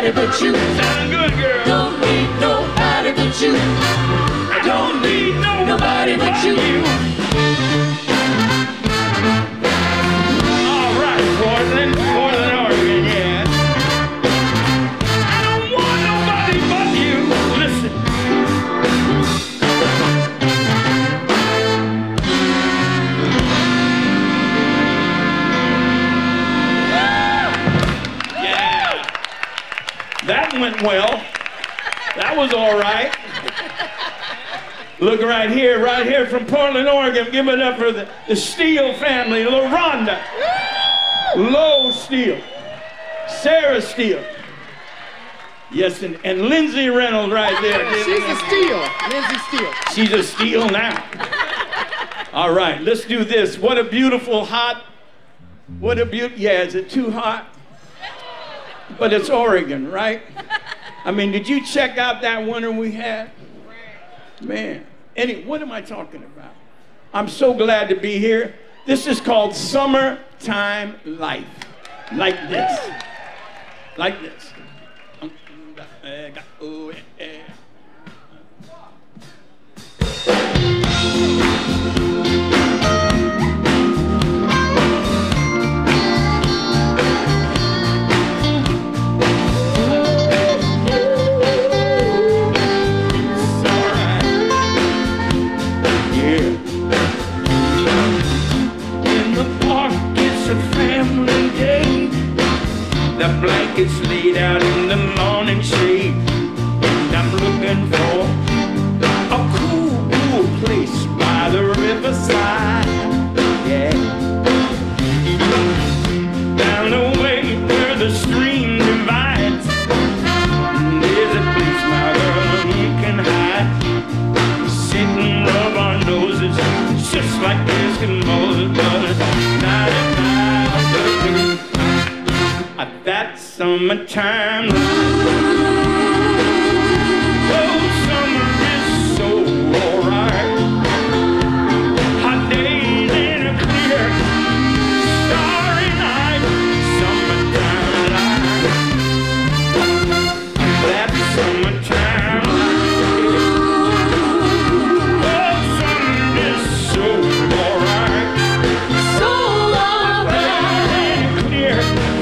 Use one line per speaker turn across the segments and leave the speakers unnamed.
nobody but you.
Sound good, girl.
Don't need nobody but you.
I don't need
Nobody but you.
All right, Portland, Oregon, yeah. I don't want nobody but you. Listen. Yeah. That went well. That was all right. Look right here from Portland, Oregon. Give it up for the Steele family. LaRonda, Lo Steele, Sarah Steele. Yes, and Lindsay Reynolds right there.
She's a Steele. Lindsay Steele.
She's a Steele now. All right, let's do this. What a beautiful hot, yeah, is it too hot? But it's Oregon, right? I mean, did you check out that winter we had? Man, what am I talking about? I'm so glad to be here. This is called Summertime Life. Like this. Like this. The blankets laid out in the morning shade, and I'm looking for a cool place by the riverside. Yeah, down the way where the stream divides, there's a place my girl can hide. Sit and rub our noses, just like Eskimos, but night and night. That summertime life. Oh, summer is so alright. Hot days in a clear, starry night. Summertime life. That summertime life. Oh, summer is so alright.
So alright.
And clear.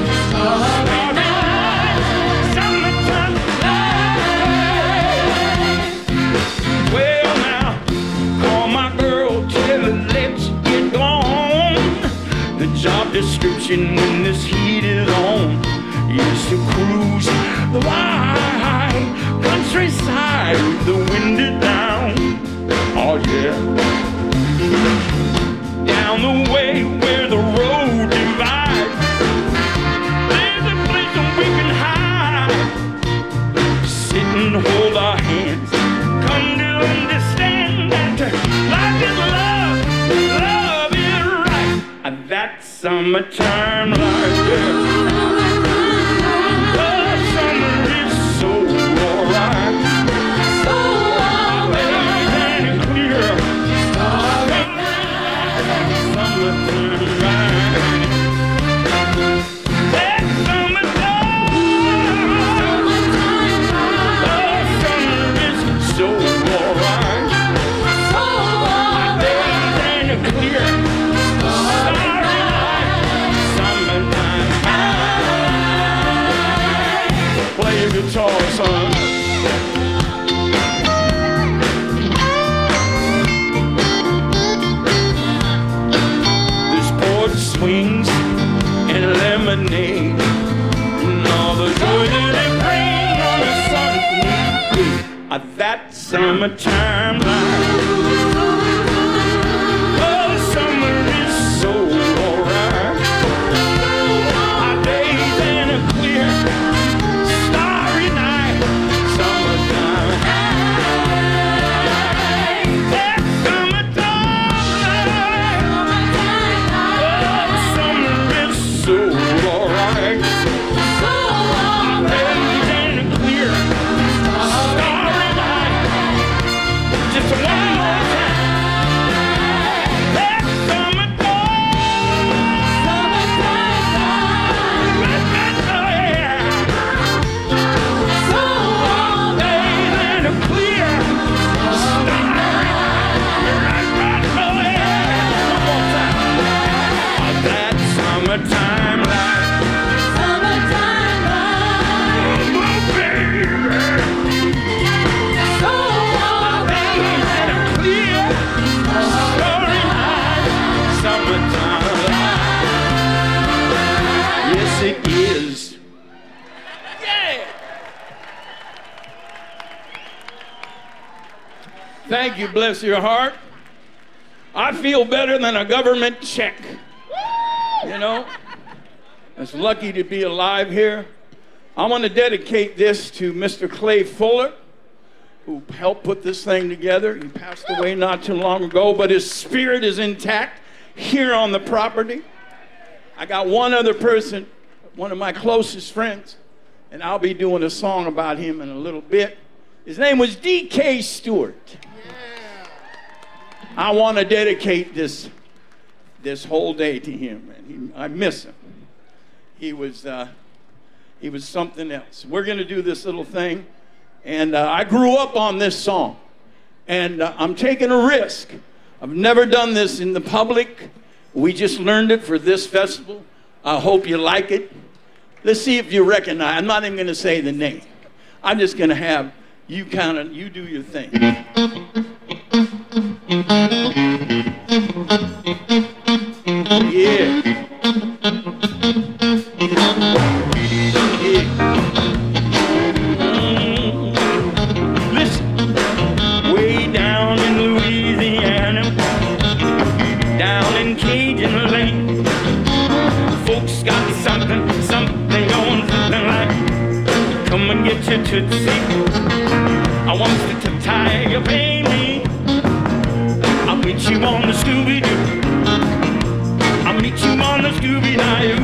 Well now, call my girl, tell her let's get gone. The job description when this heat is on is to cruise the wide countryside with the window down. Oh yeah. Down the way where the road divides, there's a place that we can hide. Sit and hold our hands, come to understand that life is love is right. And that's summertime life. Oh, summer is so alright.
So alright.
And clear. Summertime life. That's summertime. So alright.
So alright.
And clear. Starry night. Summertime. Play your guitar, son. This porch swings and lemonade and all the joy that it brings on a sunny day. That summertime life. Oh, summer is so alright. Hot days and a clear, starry night. Summertime. That summertime. Oh, summer is so alright. Hot days and a clear, starry night. Just one more time. Thank you, bless your heart. I feel better than a government check. You know? It's lucky to be alive here. I want to dedicate this to Mr. Clay Fuller, who helped put this thing together. He passed away not too long ago, but his spirit is intact here on the property. I got one other person, one of my closest friends, and I'll be doing a song about him in a little bit. His name was D.K. Stewart. I want to dedicate this whole day to him, and I miss him. He was something else. We're going to do this little thing, and I grew up on this song, and I'm taking a risk. I've never done this in the public. We just learned it for this festival. I hope you like it. Let's see if you recognize. I'm not even going to say the name. I'm just going to have you you do your thing. Yeah. Listen, way down in Louisiana, down in Cajun Lane, folks got something going like, come and get your tootsie. I want you to tie your baby. I'll meet you on the Scooby-Doo. I'll meet you on the Scooby-Doo.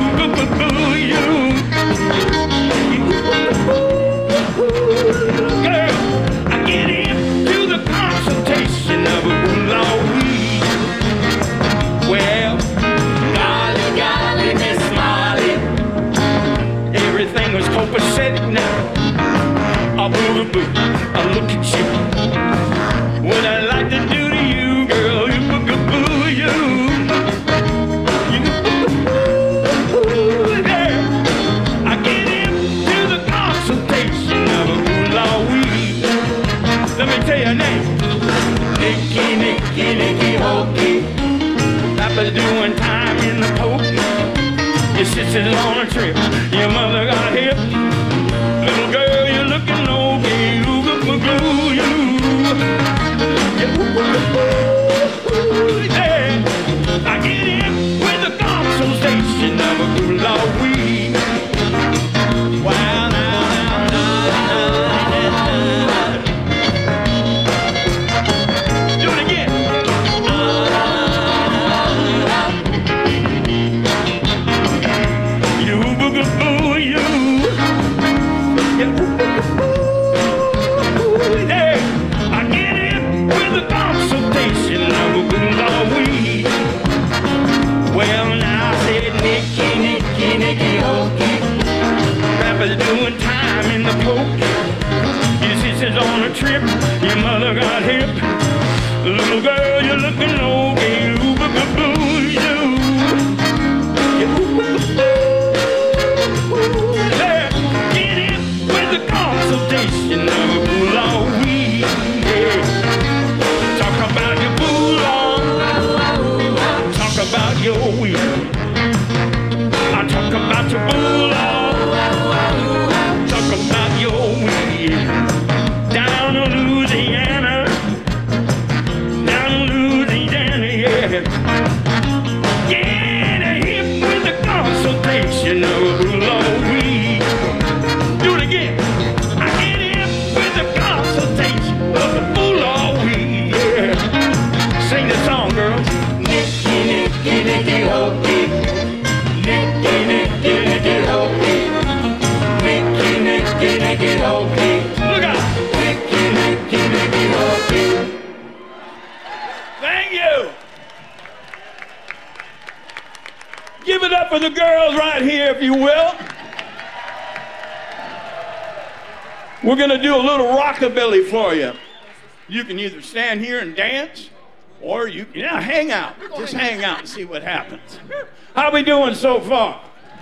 Girl, I get into the consultation of a Boulawee. Well, golly, Miss Molly, everything was copacetic now. A boo-boo, I look at you. What I like to do to you, girl, you boo-boo, you. There, I get into the consultation of a Boulawee. Let me tell you her name. Nicky Hokey. Papa's doing time in the pokey. Your sister's on a trip. Your mother got a hip. Little girl, you're looking okay. Ooh, you. Yeah. I get in with the consultation of a Boulawee. Wow, do it again. You boo-boo, you. Yeah. I get in with the consultation of a Boulawee. Well, now I said Nicky Hokey. Papa's doing time in the pokey. Your sister's on a trip. Your mother got hip. Little girl, you're looking okay. Ooh, boo-boo, you. Yeah, get in with the consultation of a Boulawee. Yeah. Talk about your Boulaw. Talk about your wheel. I talk about your Boulaw. Talk about your wheel. Down in Louisiana. Down in Louisiana, yeah. Get a hip with the consultation of a Boulawee. Do it again. I get hip with the consultation of a Boulawee, yeah. Sing the song, girls. Nicky Hokey. Nicky Hokey. Nicky Hokey. Look out. Nicky Hokey. Thank you. Give it up for the girls right here, if you will. We're going to do a little rockabilly for you. You can either stand here and dance, or you can hang out. Just hang out and see what happens. How we doing so far?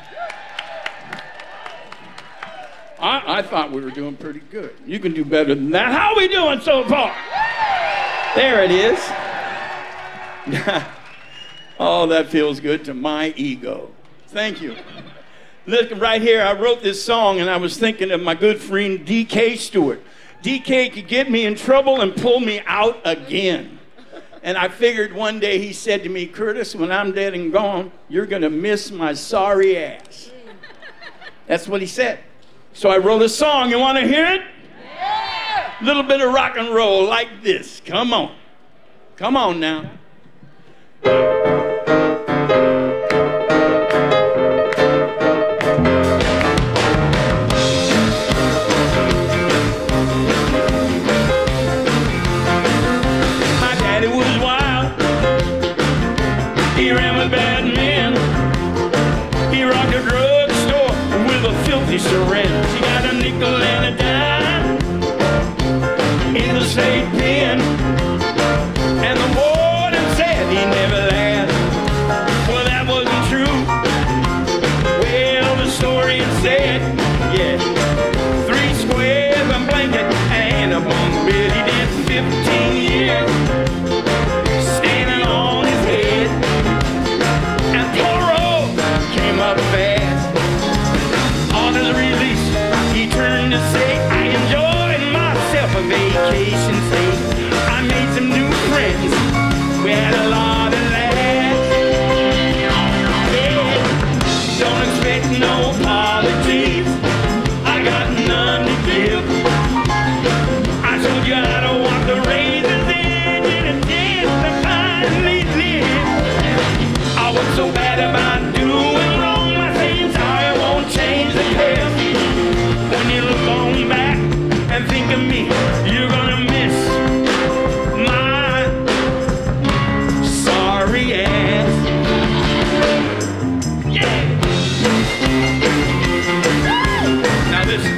I thought we were doing pretty good. You can do better than that. How we doing so far? There it is. Oh, that feels good to my ego. Thank you. Look right here, I wrote this song and I was thinking of my good friend D.K. Stewart. DK could get me in trouble and pull me out again. And I figured one day he said to me, Curtis, when I'm dead and gone, you're going to miss my sorry ass. That's what he said. So I wrote a song. You want to hear it? Yeah. Little bit of rock and roll like this. Come on. Come on now. Syringe. He got a nickel and a dime in the state pen, and the warden said he never laughed. Well, that wasn't true. Well, the story said, yeah, 3 squares, a blanket, and a bunk bed. He did 15 years standing on his head, and parole came up fast. Release, he turned to say, I enjoyed myself a vacation stay. I made some new friends. We had a lot of laughs. Yeah. Don't expect no apologies. I got none to give. I showed you how to walk the razor's edge and a chance to finally live. I was so bad about doing wrong. My saying sorry won't change the past. When you look on back and think of me, you're gonna miss my sorry ass. Yeah. Now listen.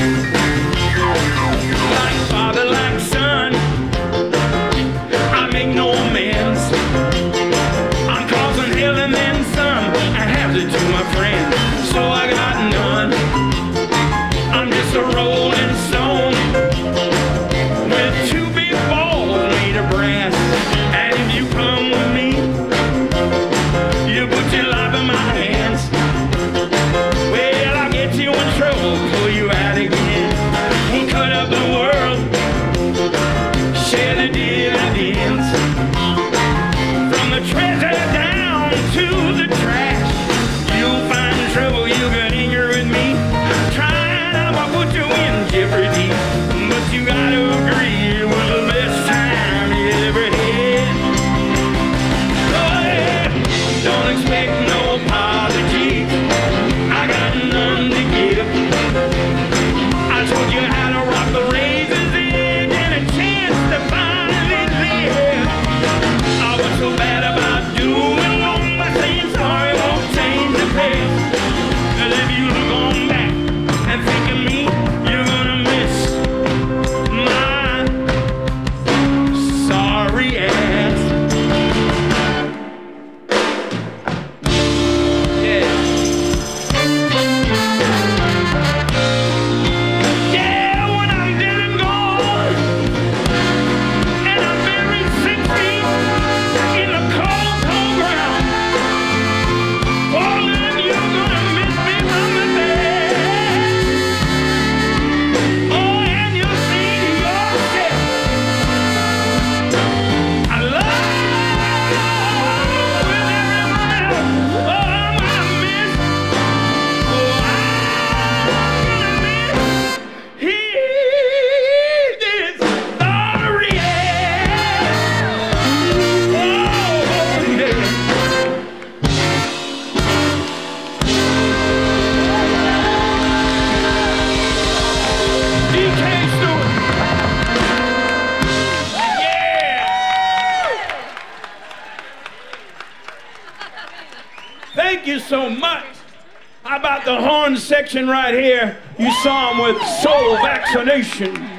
Like father, like son, I make no amends. I'm causing hell and then some. I have to do my friend, so I got none. I'm just a rolling stone with 2 big balls made of brass. And if you come with me, you put your life in my hands. Well, I'll get you in trouble, pull you out again. We'll cut up the world, share the dividends. From the treasure down to the trash, you'll find trouble, you get angry with me. Put you in jeopardy, but you gotta agree it was the best time you ever had. Oh yeah, don't expect no apology. I got none to give. I told you how to rock the razor's edge and a chance to finally live. I was so bad about doing wrong, but saying sorry won't change the past. 'Cause if you look on back and think of me, you're gonna miss my sorry ass. Yeah. Yeah, when I'm dead and gone, and I'm buried 6 feet in the cold, cold ground, oh, then you're gonna miss me from the bed. Oh, and you'll see yourself. I love with everyone else. Oh, I'm gonna miss. Oh, I'm gonna miss. This sorry ass. Oh, yeah. DK Stewart. Yeah. Thank you so much. How about the horn section right here? You saw him with Soul Vaccination.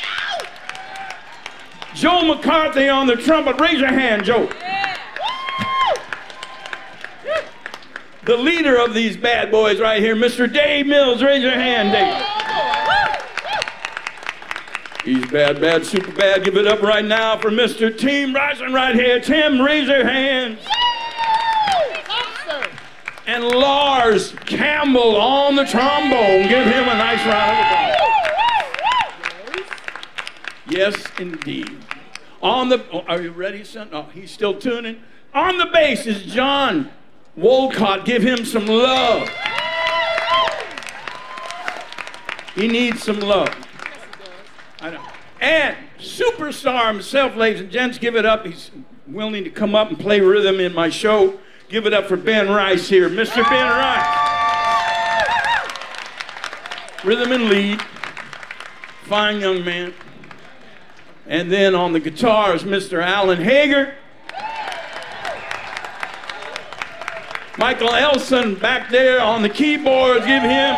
Joe McCarthy on the trumpet. Raise your hand, Joe. The leader of these bad boys right here, Mr. Dave Mills. Raise your hand, Dave. He's bad, bad, super bad. Give it up right now for Mr. Tim Rising right here. Tim, raise your hands. And Lars Campbell on the trombone. Give him a nice round of applause. Yes, indeed. On the, are you ready, son? Oh, he's still tuning. On the bass is John Wolcott. Give him some love. He needs some love. I know. And superstar himself, ladies and gents, give it up. He's willing to come up and play rhythm in my show. Give it up for Ben Rice here. Mr. Ben Rice. Rhythm and lead. Fine young man. And then on the guitar is Mr. Alan Hager. Michael Elson back there on the keyboards. Give him.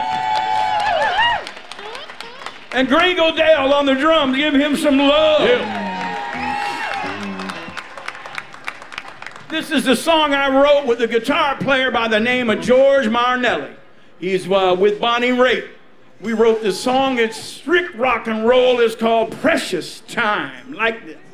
And Greg O'Dell on the drums. Give him some love. Yeah. This is the song I wrote with a guitar player by the name of George Marnelli. He's with Bonnie Raitt. We wrote this song. It's strict rock and roll. It's called Precious Time, like this.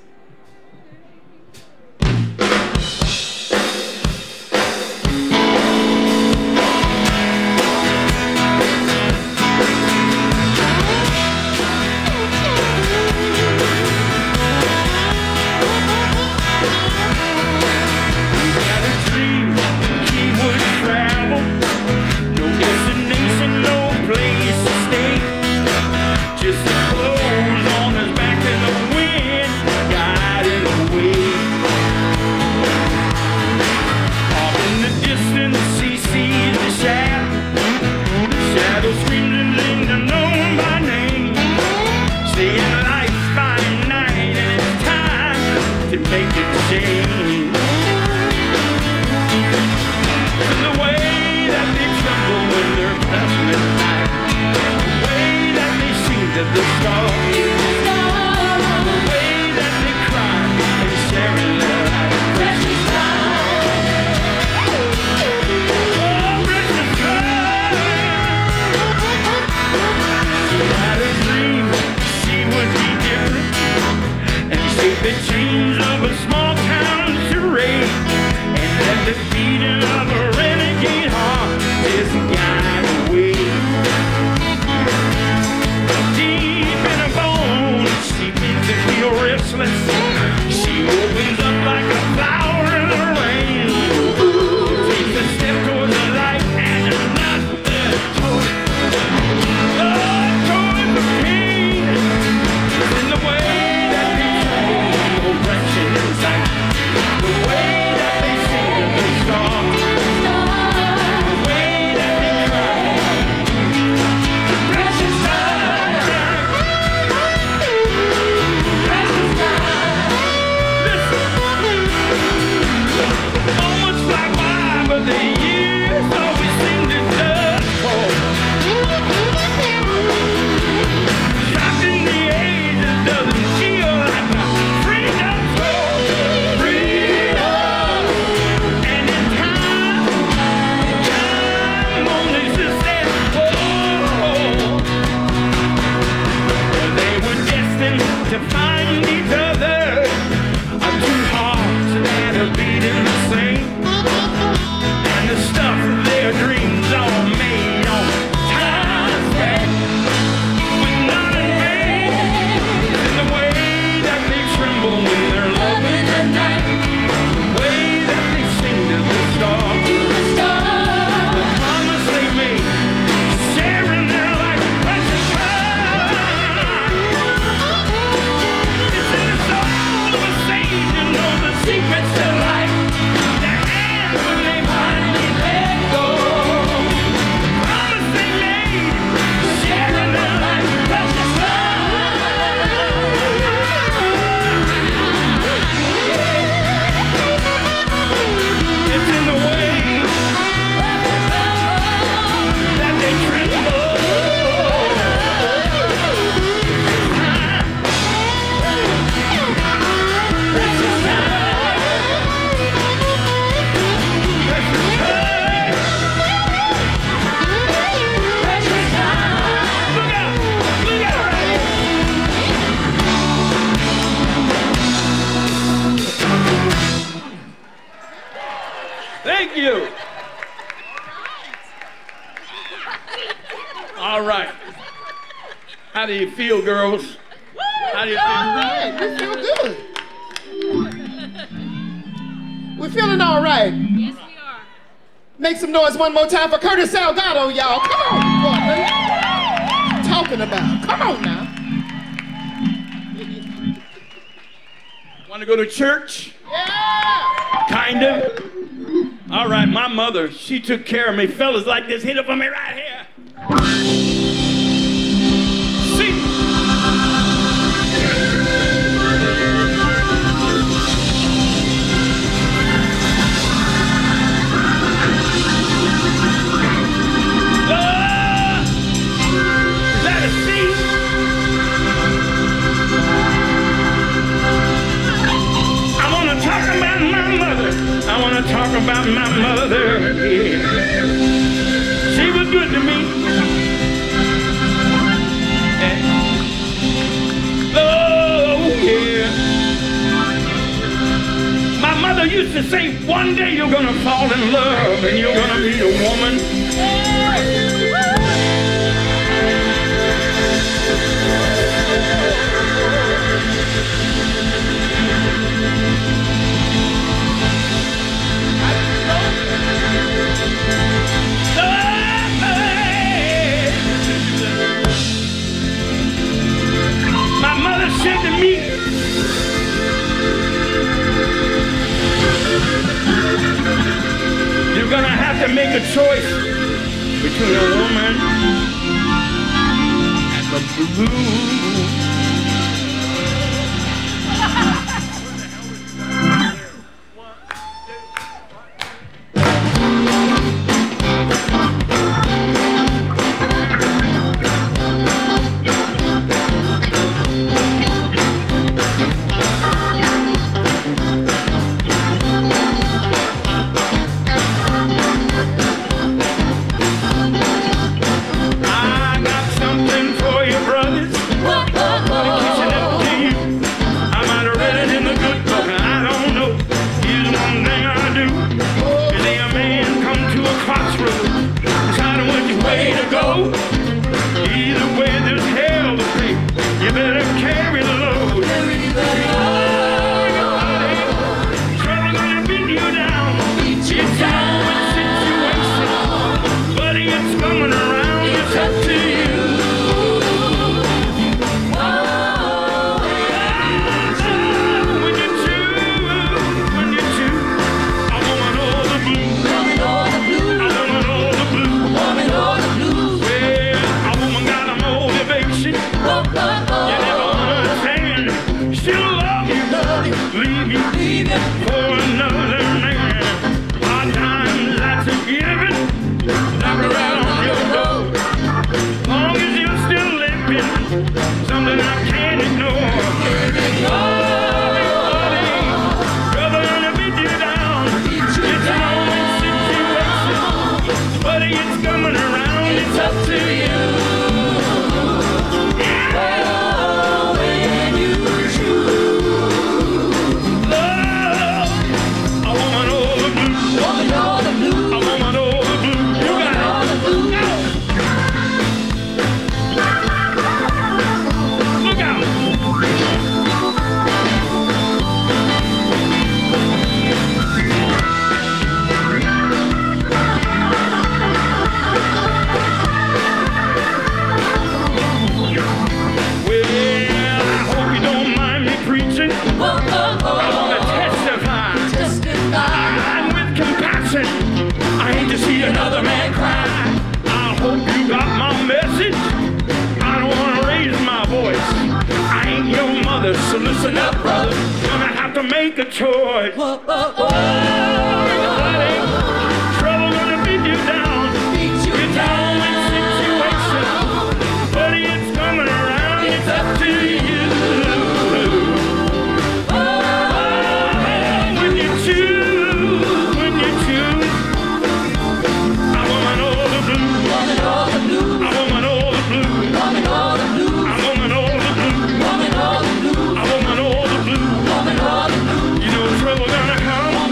Thank you. All right. How do you feel, girls? How do you feel?
All right, we feel good. We're feeling all right.
Yes, we are.
Make some noise one more time for Curtis Salgado, y'all. Come on, Portland. Talking about. Come on now.
Want to go to church?
Yeah.
Kind of. All right, my mother, she took care of me. Fellas like this, hit it for me right here. See? Is that a C? I want to talk about my mother. I want to talk about my mother. Yeah. She was good to me. Oh, yeah. My mother used to say, one day you're going to fall in love and you're going to meet a woman. My mother said to me, you're gonna have to make a choice between a woman and the blues. So listen up, brother. Gonna have to make a choice. Trouble gonna beat you down. You're down in situation. Buddy, it's coming around. It's up to you. When you choose, I want all the blue. I want all the blue. I want all the blue. I want all the blue. You know trouble gonna come.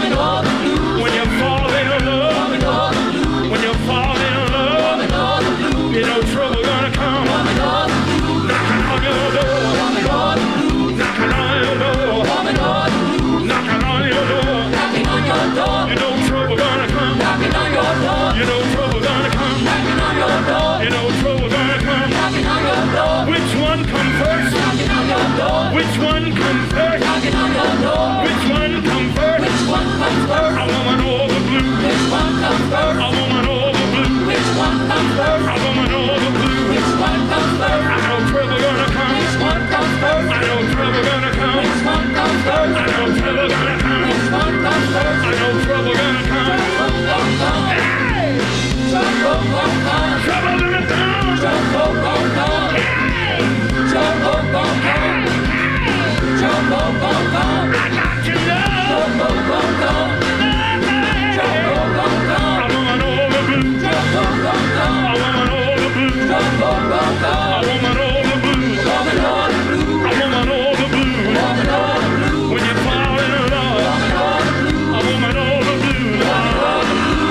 one comes first?
Knocking on your door.
Which one comes first?
Which one comes first?
A woman or the blues?
Which one comes first?
A woman or the blues?
Which one comes first?
A woman or the blues?
Which one comes first?
I know trouble gonna come.
Which one comes first?
I know trouble gonna come.
Which one comes first?
I know trouble gonna come.
Which one comes first?
I know trouble gonna come. Hey!
Trouble gon' come.
Trouble gonna come.
Trouble gon' come.
Hey!
Trouble gon' come. Trouble gon' come.
I got you love.
Trouble gon' come. Trouble gon' come.
A woman or the blues?
Trouble gon' come.
A woman or the blues?
Trouble gon' come.
A woman or the blues?
Woman or the blues.
A woman or the blues?
Woman or the blues.
When you fall in love,
Woman or the blues.
a woman or the blues?
Woman or the blues.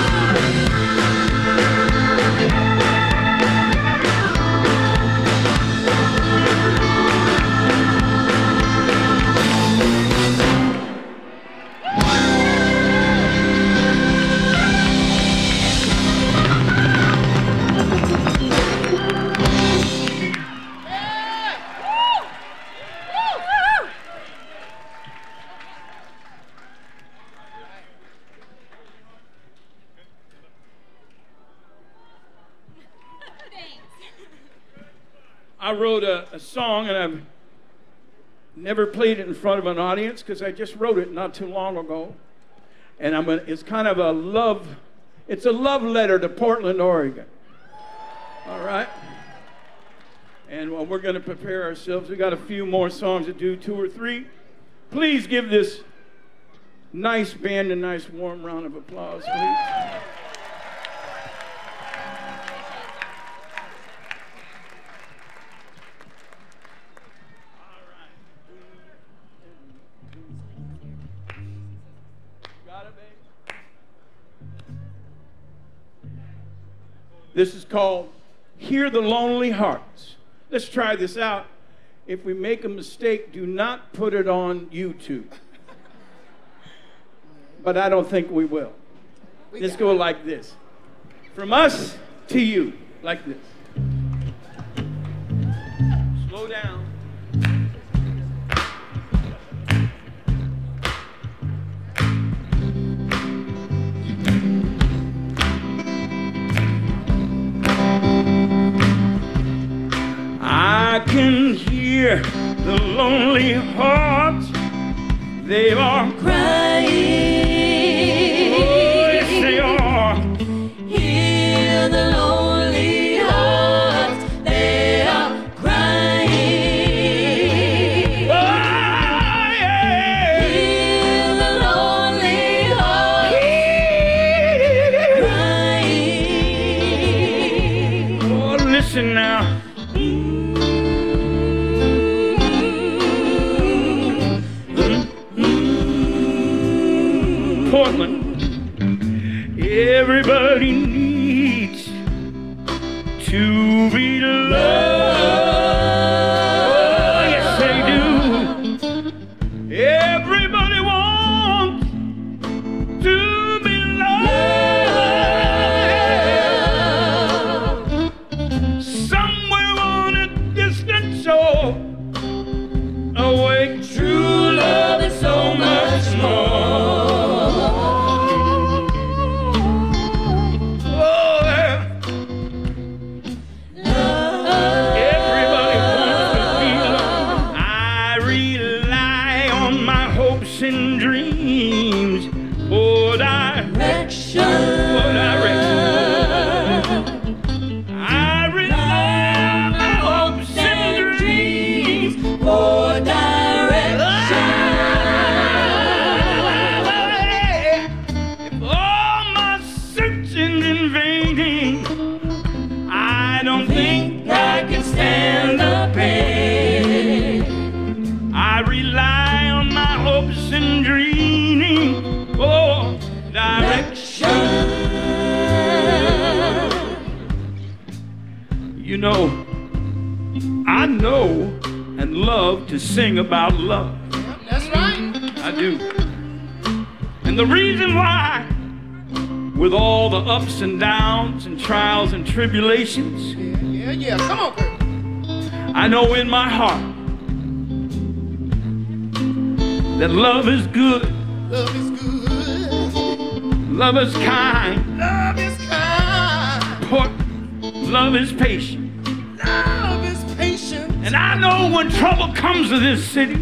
I wrote a song, and I've never played it in front of an audience because I just wrote it not too long ago. And it's kind of a love letter to Portland, Oregon. All right? And while we're going to prepare ourselves, we got a few more songs to do, 2 or 3. Please give this nice band a nice warm round of applause, please. This is called Hear the Lonely Hearts. Let's try this out. If we make a mistake, do not put it on YouTube. But I don't think we will. Let's go like this. From us to you, like this. Slow down. I can hear the lonely hearts. They are
Crying.
Oh, yes, they are.
Hear the lonely hearts. They are crying.
Oh, yeah.
Hear the lonely hearts crying.
Oh, listen now. Portland, everybody needs to be loved. Oh, yes, they do. Everybody wants to be loved. Somewhere on a distant shore, awake true love is so much more. And dreams for direction. I rely on my hopes and dreams
for direction.
If all my searching in vain, I don't think I can stand the pain. I rely on my hopes and dreaming for direction. You know, I know and love to sing about love.
That's right.
I do. And the reason why, with all the ups and downs and trials and tribulations,
Yeah. Come on, Kurt.
I know in my heart that love is good,
Love is good.
love is kind,
Love is kind.
love is patient.
Love is patient.
And I know when trouble comes to this city,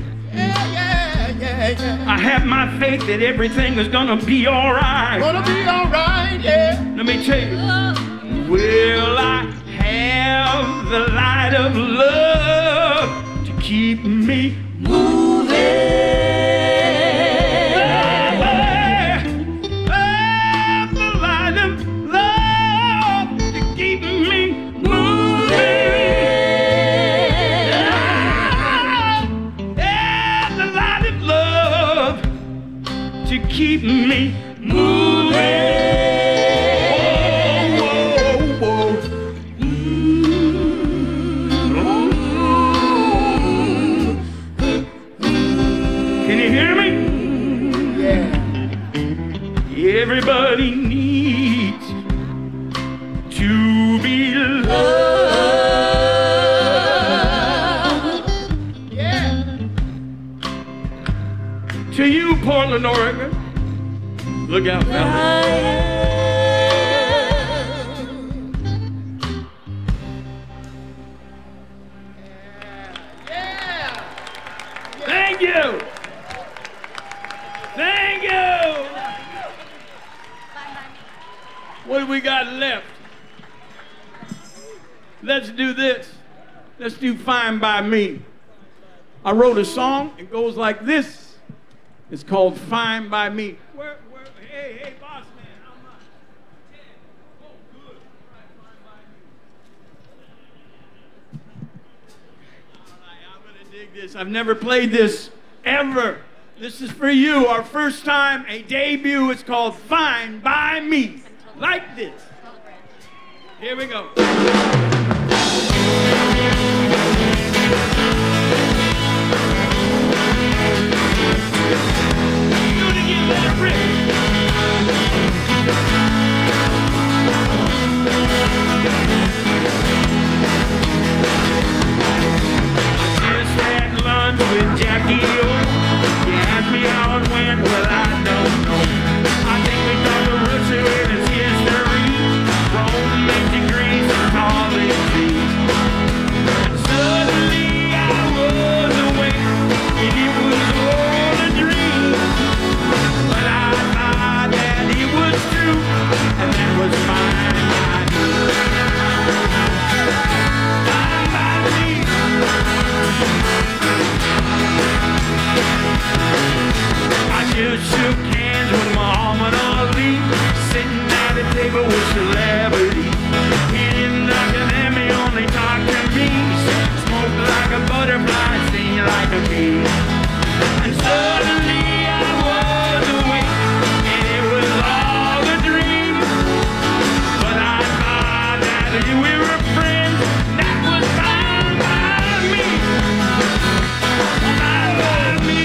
Yeah.
I have my faith that everything is gonna be all right.
Gonna be all right, yeah.
Let me tell you, will I have the light of love to keep me moving? The light of love to keep me moving. The light of love to keep me moving. Can you hear me?
Yeah.
Everybody needs to be loved.
Yeah.
To you, Portland, Oregon. Look out, fellas.
Yeah.
Thank you. Thank you. What do we got left? Let's do this. Let's do Fine by Me. I wrote a song. It goes like this. It's called Fine by Me. Hey, boss man, how much? 10. Oh, good. All right, Fine by Me. All right, I'm gonna dig this. I've never played this ever. This is for you, our first time, a debut. It's called Fine by Me. Like this. Here we go. Gonna get that rip. Just had lunch with Jackie O. You asked me how it went, well I don't know. I think we talked to Russia in its history, Rome and degrees and politics. Suddenly I was awake, and it was all a dream. But I thought that it was true, and that was fine by me. Fine by me. I just shook hands with Muhammad Ali, sitting at a table with celebrities. He didn't look at them, he only talked to me. Smoked like a butterfly, sing like a bee. And suddenly I was awake, and it was all a dream. But I thought that we were friends, that was fine by me. Fine by me.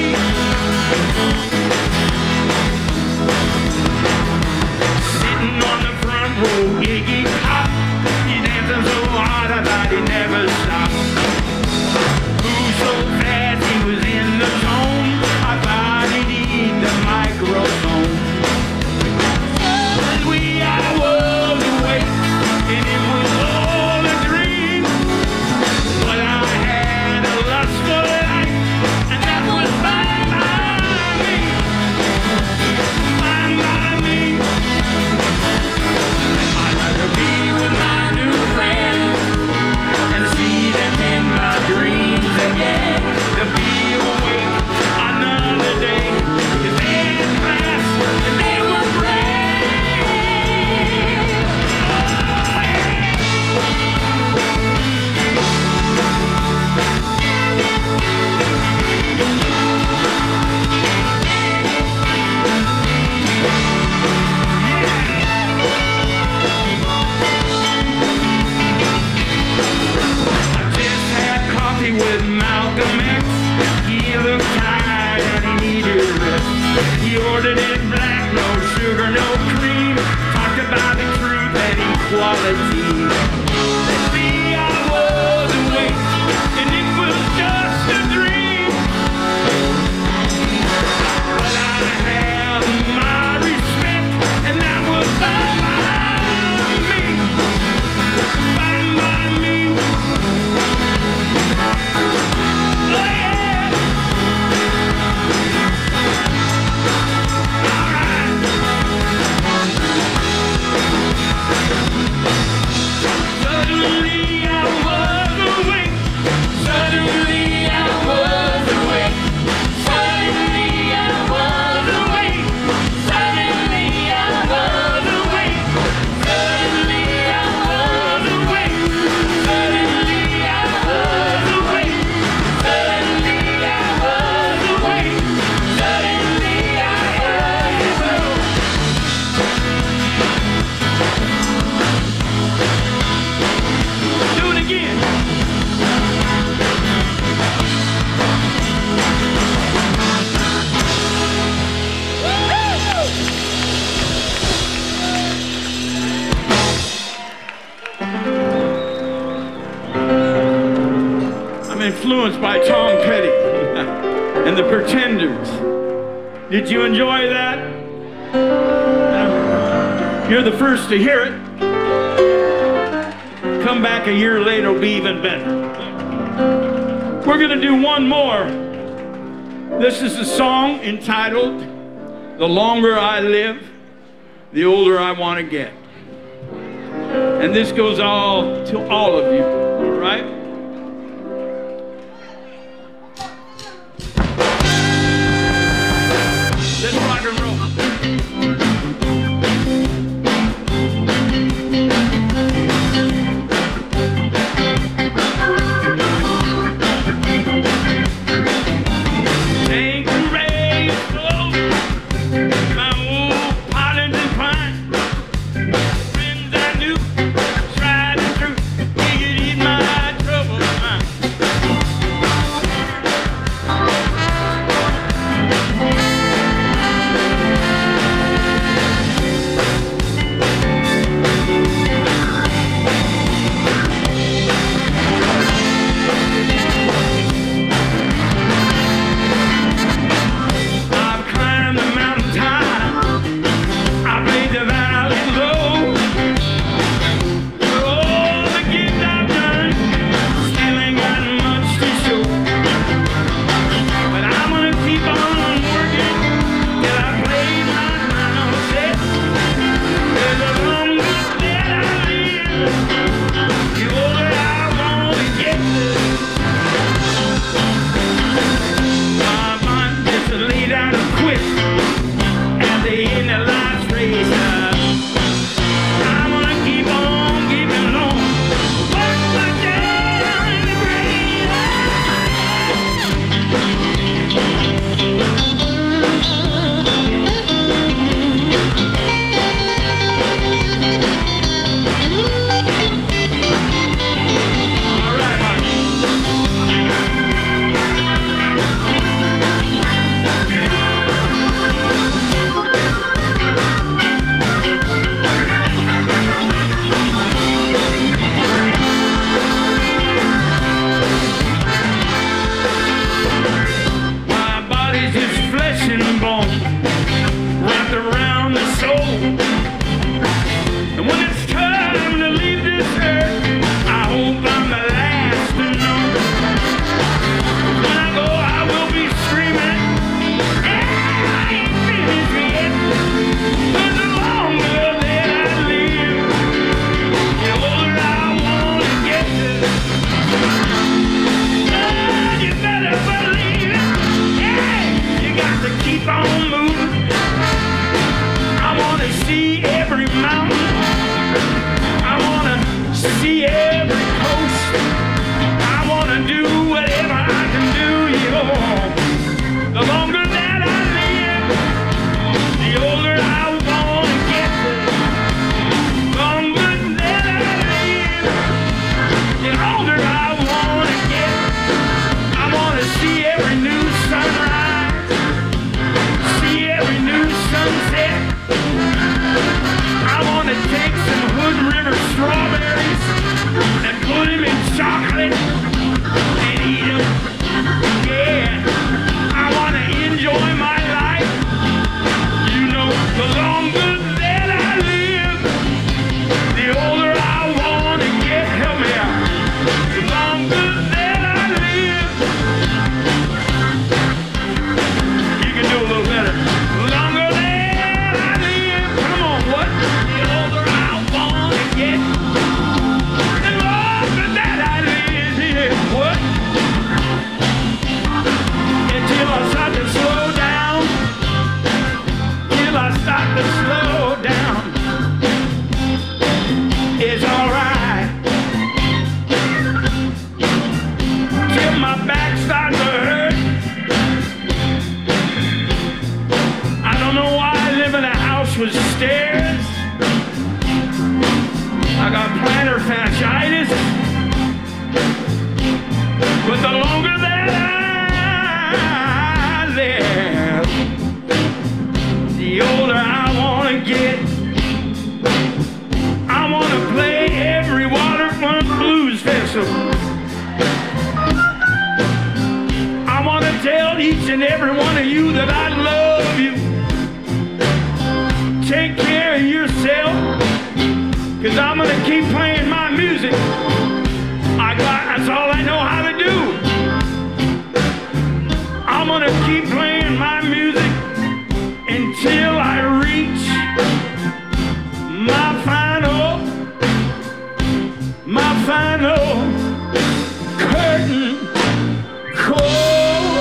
Sitting on the front row, Iggy Pop. He dancing so hard I thought he'd never stop. Moved so fast he was in the zone. I thought he'd eat the microphone. Suddenly I was awake, and it was all a dream. But I had a lustful life, and that was fine by me. Fine by me. I'd rather be with my new friends and see them in my dreams again. To be awake another day, 'cause they had class and they were great. I just had coffee with Malcolm X. He looked tired and he needed rest. He ordered it black, no sugar, no cream. Talked about the truth and equality. See, I was awake, and it was just a dream. I'm influenced by Tom Petty and the Pretenders. Did you enjoy that? You're the first to hear it. Come back a year later, it'll be even better. We're going to do one more. This is a song entitled, "The Longer I Live, the Older I Want to Get." And this goes all to all of you, all right? Let's rock and roll. Take the rain slow, my old pilot and pine. Friends I knew tried and true, figured eat my truck. each and every one of you that I love you. Take care of yourself, because I'm going to keep playing my music. That's all I know how to do. I'm going to keep playing my music until I reach my final curtain call.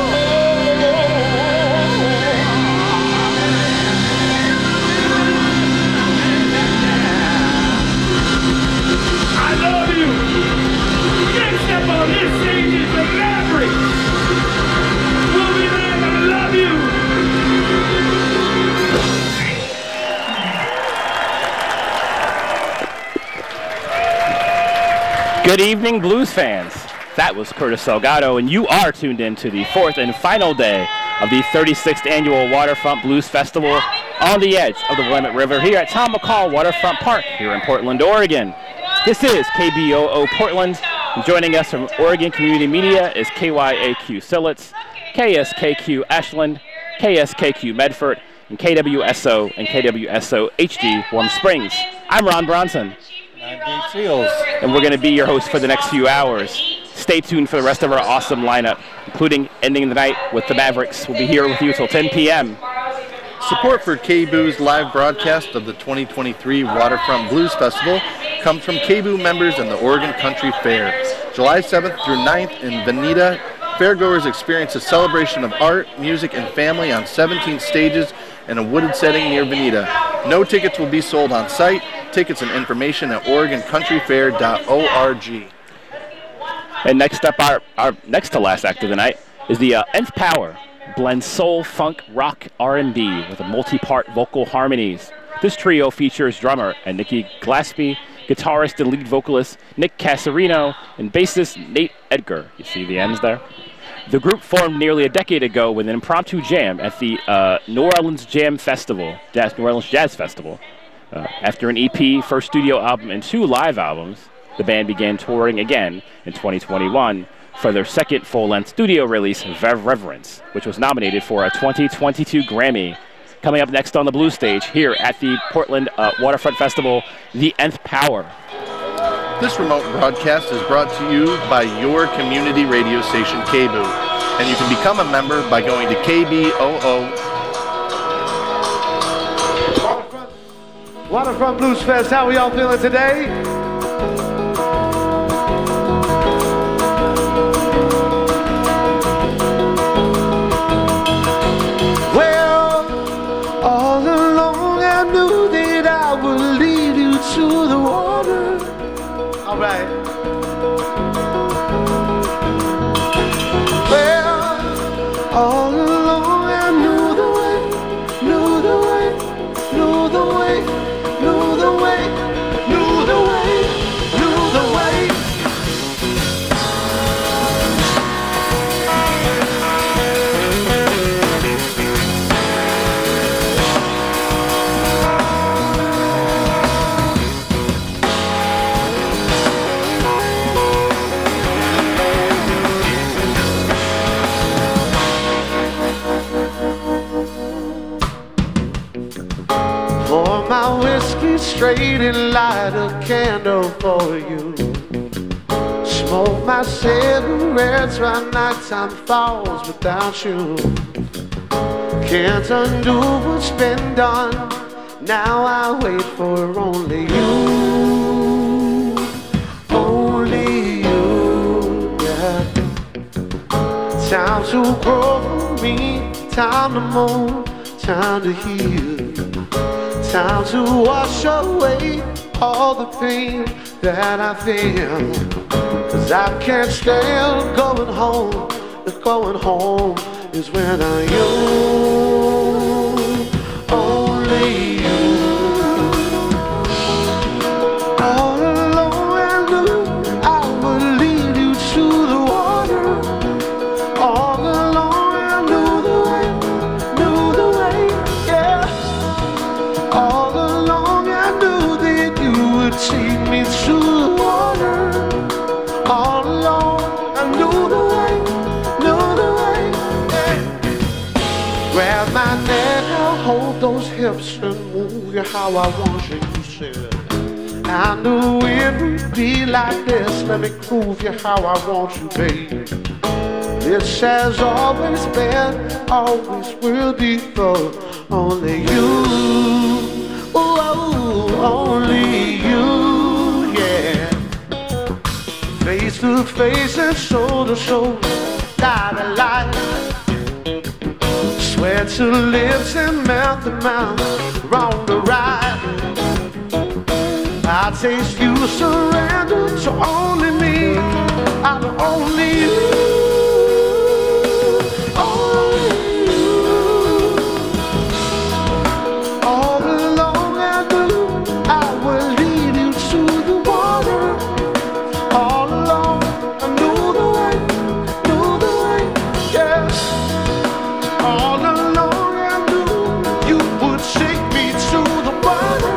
I love you. Next up on this stage is the Mavericks. We'll be there. I love you.
Good evening, blues fans. That was Curtis Salgado, and you are tuned in to the fourth and final day of the 36th Annual Waterfront Blues Festival on the edge of the Willamette River here at Tom McCall Waterfront Park here in Portland, Oregon. This is KBOO Portland, and joining us from Oregon Community Media is KYAQ Silletz, KSKQ Ashland, KSKQ Medford, and KWSO and KWSO HD Warm Springs. I'm Ron Bronson.
I'm Dave Seals.
And we're going to be your host for the next few hours. Stay tuned for the rest of our awesome lineup, including ending the night with the Mavericks. We'll be here with you till 10 p.m.
Support for KBOO's live broadcast of the 2023 Waterfront Blues Festival comes from KBOO members and the Oregon Country Fair. July 7th through 9th in Veneta, fairgoers experience a celebration of art, music, and family on 17 stages in a wooded setting near Veneta. No tickets will be sold on site. Tickets and information at OregonCountryFair.org.
And next up, our next to last act of the night is the Nth Power. Blends soul, funk, rock, R&B with multi-part vocal harmonies. This trio features drummer Nikki Glaspie, guitarist and lead vocalist Nick Casarino, and bassist Nate Edgar. You see the M's there? The group formed nearly a decade ago with an impromptu jam at the New Orleans Jam Festival, New Orleans Jazz Festival. After an EP, first studio album, and 2 live albums, the band began touring again in 2021 for their second full-length studio release, Reverence, which was nominated for a 2022 Grammy. Coming up next on the Blue Stage here at the Portland Waterfront Festival, the Nth Power.
This remote broadcast is brought to you by your community radio station, KBOO, and you can become a member by going to KBOO.
Waterfront Blues Fest, how we all feeling today? Well, all along I knew that I would lead you to the water. All right. Well, all along I knew the way, knew the way, knew the way, knew the way, knew the way, knew the way. Pour my whiskey straight and light a candle for you. Smoke my cigarettes while nighttime falls without you. Can't undo what's been done. Now I wait for only you. Only you, yeah. Time to grow for me, time to move, time to heal. Time to wash away all the pain that I feel. 'Cause I can't stand going home. If going home is when I you, only you. All alone I knew I would lead you to the water. All alone I knew the way, yeah. All along I knew that you would take me to the water. All along I knew the way, yeah. Grab my neck, I'll hold those hips and move you how I want you, you said. I knew it would be like this, let me prove you how I want you, baby. This has always been, always will be for only you. Oh, only you, yeah. Face to face and shoulder to shoulder, eye to eye. Swear to lips and mouth to mouth, wrong to right. I taste you, surrender to only me. I'm only you, only you. All along I knew I would lead you to the water. All along I knew the way, yes. All along I knew you would take me to the water.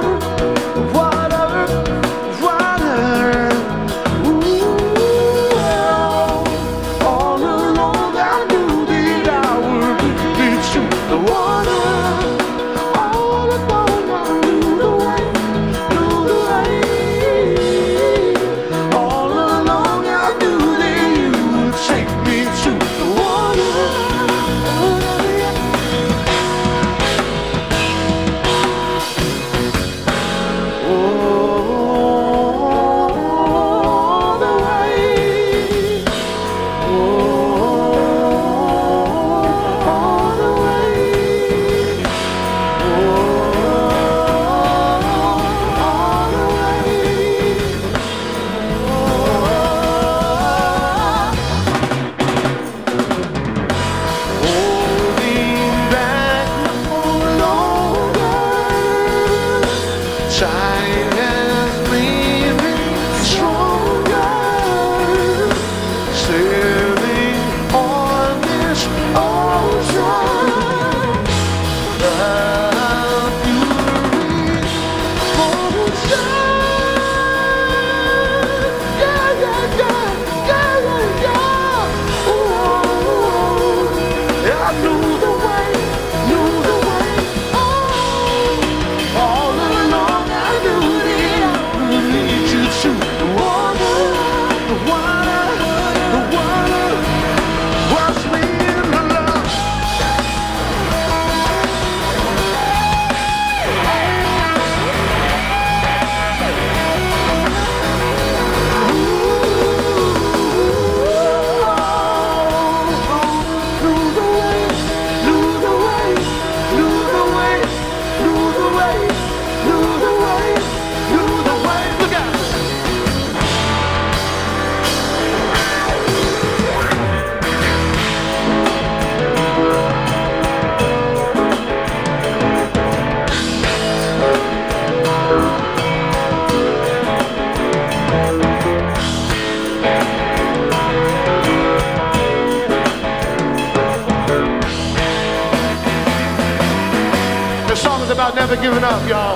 About never giving up, y'all.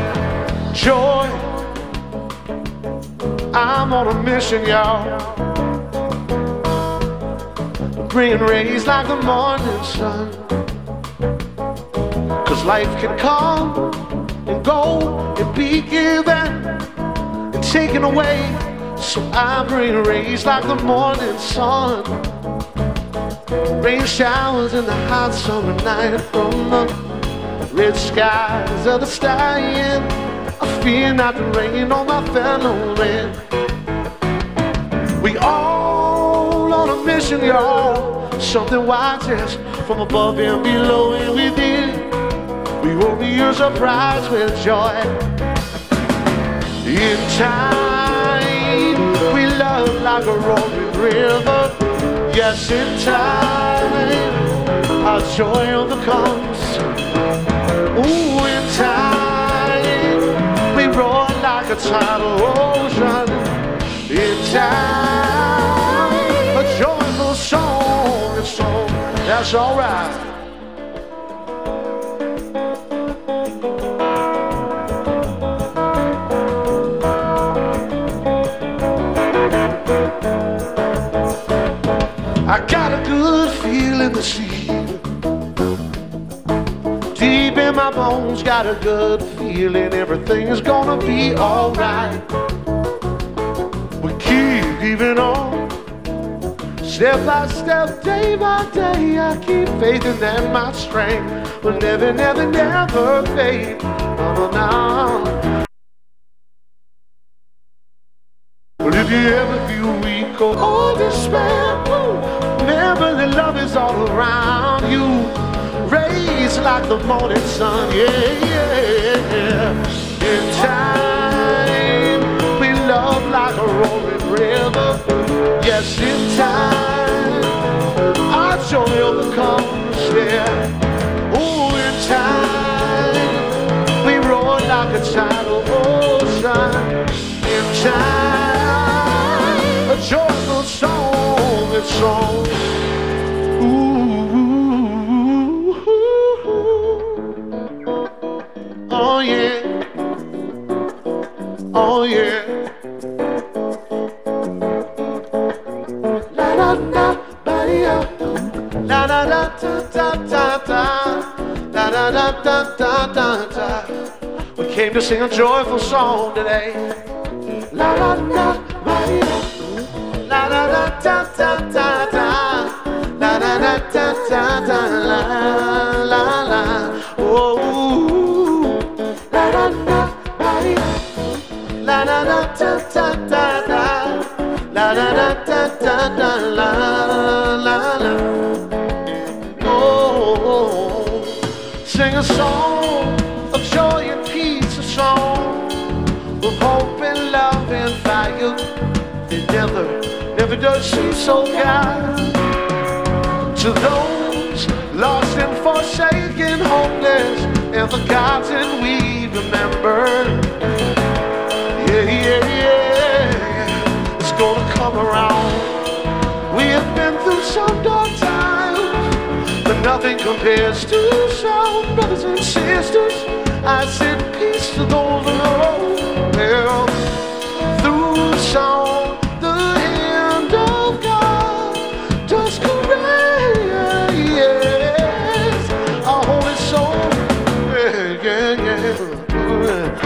Joy, I'm on a mission, y'all. Bringing rays like the morning sun. Cause life can come and go and be given and taken away. So I bring rays like the morning sun. Rain showers in the hot summer night from the red skies of the stallion. I fear not the rain on my fellow man. We all on a mission, y'all. Something watches from above and below and within. We open your surprise with joy. In time, we love like a rolling river. Yes, in time, our joy overcomes. Ooh, in time, we roar like a tidal ocean. In time, a joyful song, and so that's alright. I got a good feeling this evening. in my bones, got a good feeling everything's gonna be alright. We keeping on, step by step, day by day. I keep faith in that my strength will never, never, never fade. No, no, no. But if you ever feel weak or despair, remember that love is all around you. Rays like the morning sun, yeah, yeah, yeah. In time, we love like a rolling river. Yes, in time, our joy overcomes, yeah. Oh, in time, we roar like a tidal ocean. In time, a joyful song, it's song. Oh yeah, oh yeah. La da da ba ya, la da da da da da, la da da da da da da. We came to sing a joyful song today. La da da ba ya, la da da da da da da, la da da da da da la la la. Oh. La da da da da da da, la da da da da da, la la la. Oh, sing a song of joy and peace, a song of hope and love and fire. It never, never does seem so God. To those lost and forsaken, hopeless and forgotten, we remember. Yeah, yeah, yeah, it's gonna come around. We have been through some dark times, but nothing compares to some brothers and sisters. I send peace to those alone. Well, through song, the hand of God does correct, yes, our holy soul. Yeah, yeah.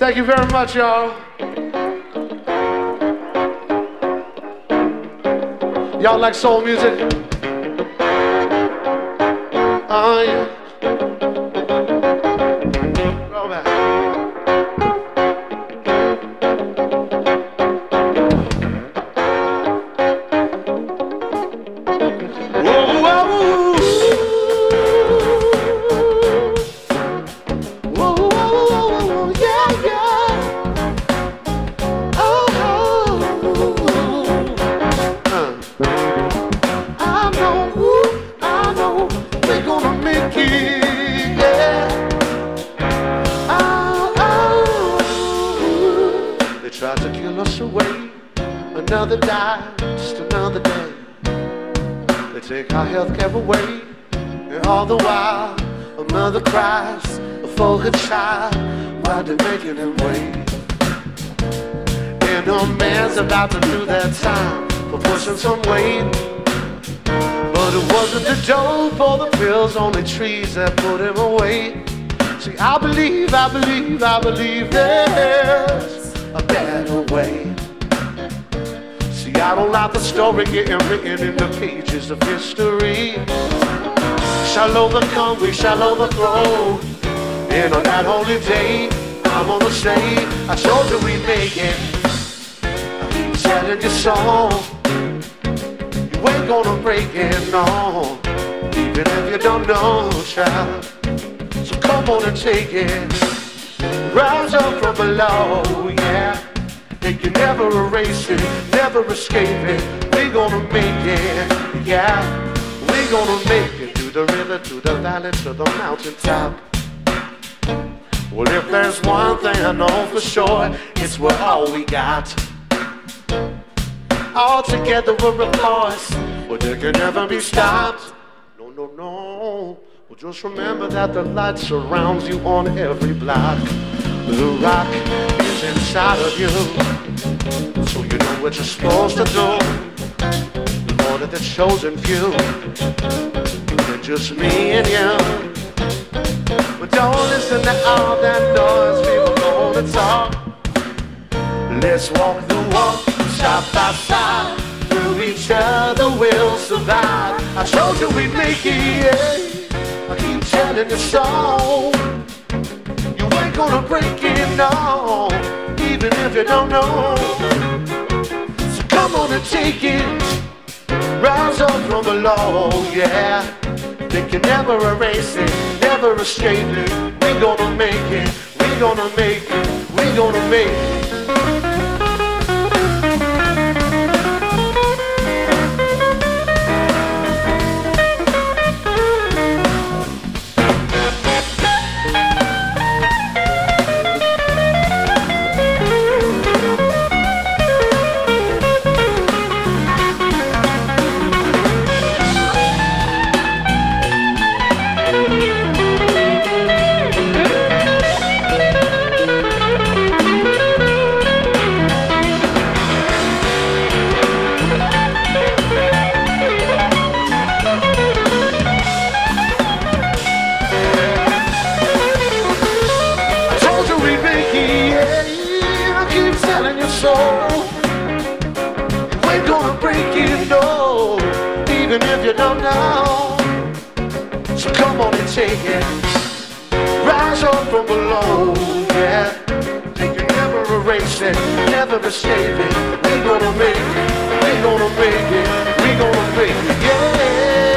Thank you very much, y'all. Y'all like soul music? Oh, yeah. Roll back. Whoa, whoa, whoa, whoa, whoa, yeah, yeah. Oh, I know, we're gonna make it, yeah. They tried to kill us away, another died, just another day. They take our health care away, and all the while a mother cries for her child while they're making him wait. And a man's about to do that time for pushing some weight. But it wasn't the dope or the pills, only trees that put him away. See, I believe there's a better way. See, I don't like the story getting written in the pages of history. Shallow the hungry, shallow the throat. And on that holy day, I'm gonna say, I told you we'd make it. I keep telling you so. You ain't gonna break it, no. Even if you don't know, child. So come on and take it. Rise up from below, yeah. They can never erase it, never escape it. We gonna make it, yeah. We gonna make it through the river, through the valley, to the mountaintop. Well, if there's one thing I know for sure, it's we're all we got. All together we're a force, but they can never be stopped. No, no, no. Well, just remember that the light surrounds you on every block. The rock is inside of you, so you know what you're supposed to do. More than the chosen few, than just me and you. But don't listen to all that noise, people go to talk. Let's walk the walk, side by side. Through each other we'll survive. I told you we'd make it, yeah. I keep telling you so. You ain't gonna break it, no. Even if you don't know. So come on and take it. Rise up from below, yeah. They can never erase it, never escape it. We gonna make it, we gonna make it, we gonna make it. So, you ain't gonna break it, no, even if you don't know. So come on and take it. Rise up from below, yeah. They can never erase it, never escape it. We gonna make it, we gonna make it, we gonna make it, yeah.